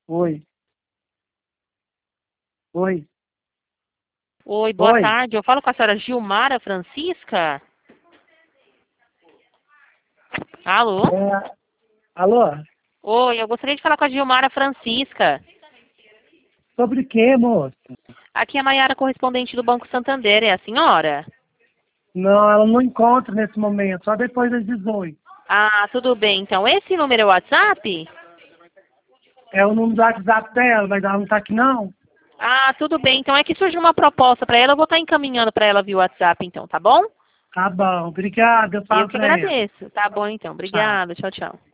Oi. Oi. Oi, boa Oi. tarde. Eu falo com a senhora Gilmara Francisca? Alô? Alô? Oi, eu gostaria de falar com a Gilmara Francisca. Sobre o quê, moça? Aqui é a Maiara, correspondente do Banco Santander. É a senhora? Não, ela não encontra nesse momento, só depois das 18. Ah, tudo bem. Então, esse número é o WhatsApp? É o número do WhatsApp dela, mas ela não tá aqui não? Ah, tudo bem. Então, é que surgiu uma proposta para ela. Eu vou estar encaminhando para ela via WhatsApp, então, tá bom? Tá bom, obrigada, eu Eu falo que pra ela. agradeço. Tá bom, então. Tchau. Obrigada. Tchau, tchau.